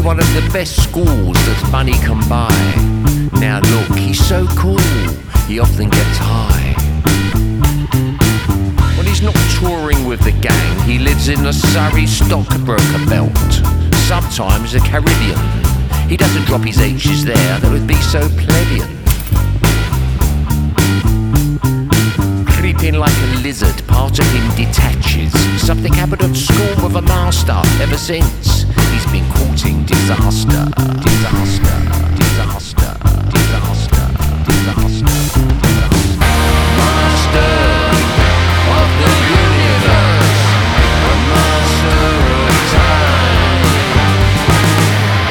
one of the best schools that money can buy. Now look, he's so cool, he often gets high. When he's not touring with the gang, he lives in the Surrey stockbroker belt, sometimes the Caribbean. He doesn't drop his H's there, that would be so plebeian. Creeping like a lizard, part of him detaches. Something happened at school with a master. Ever since, he's been courting disaster.